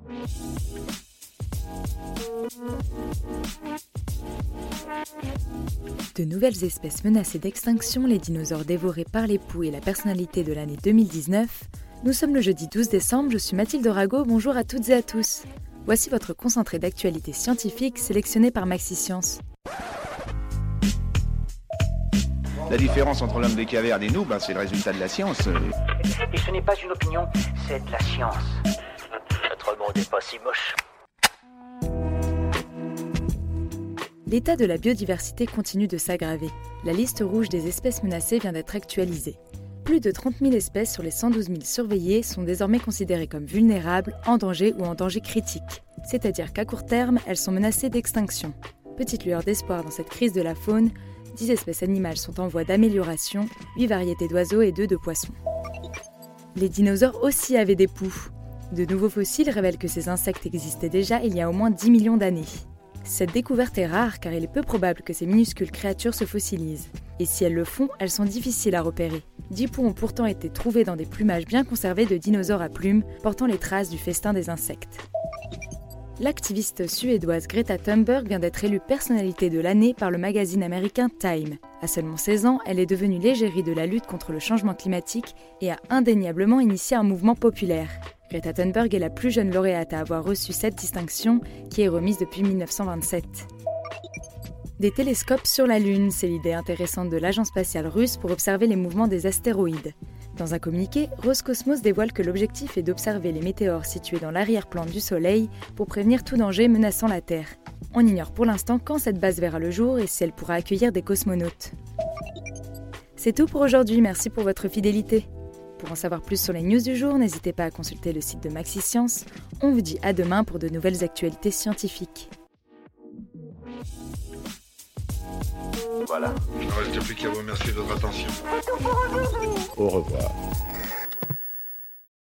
De nouvelles espèces menacées d'extinction, les dinosaures dévorés par les poux et la personnalité de l'année 2019. Nous sommes le jeudi 12 décembre, je suis Mathilde Rago, bonjour à toutes et à tous. Voici votre concentré d'actualité scientifique sélectionné par MaxiScience. La différence entre l'homme des cavernes et nous, c'est le résultat de la science. Et ce n'est pas une opinion, c'est de la science. Notre monde n'est pas si moche. L'état de la biodiversité continue de s'aggraver. La liste rouge des espèces menacées vient d'être actualisée. Plus de 30 000 espèces sur les 112 000 surveillées sont désormais considérées comme vulnérables, en danger ou en danger critique. C'est-à-dire qu'à court terme, elles sont menacées d'extinction. Petite lueur d'espoir dans cette crise de la faune, 10 espèces animales sont en voie d'amélioration, 8 variétés d'oiseaux et 2 de poissons. Les dinosaures aussi avaient des poux. De nouveaux fossiles révèlent que ces insectes existaient déjà il y a au moins 10 millions d'années. Cette découverte est rare car il est peu probable que ces minuscules créatures se fossilisent. Et si elles le font, elles sont difficiles à repérer. 10 poux ont pourtant été trouvés dans des plumages bien conservés de dinosaures à plumes, portant les traces du festin des insectes. L'activiste suédoise Greta Thunberg vient d'être élue personnalité de l'année par le magazine américain Time. À seulement 16 ans, elle est devenue l'égérie de la lutte contre le changement climatique et a indéniablement initié un mouvement populaire. Greta Thunberg est la plus jeune lauréate à avoir reçu cette distinction, qui est remise depuis 1927. Des télescopes sur la Lune, c'est l'idée intéressante de l'agence spatiale russe pour observer les mouvements des astéroïdes. Dans un communiqué, Roscosmos dévoile que l'objectif est d'observer les météores situés dans l'arrière-plan du Soleil pour prévenir tout danger menaçant la Terre. On ignore pour l'instant quand cette base verra le jour et si elle pourra accueillir des cosmonautes. C'est tout pour aujourd'hui, merci pour votre fidélité. Pour en savoir plus sur les news du jour, n'hésitez pas à consulter le site de MaxiScience. On vous dit à demain pour de nouvelles actualités scientifiques. Voilà. Il ne reste plus qu'à vous remercier de votre attention. Au revoir.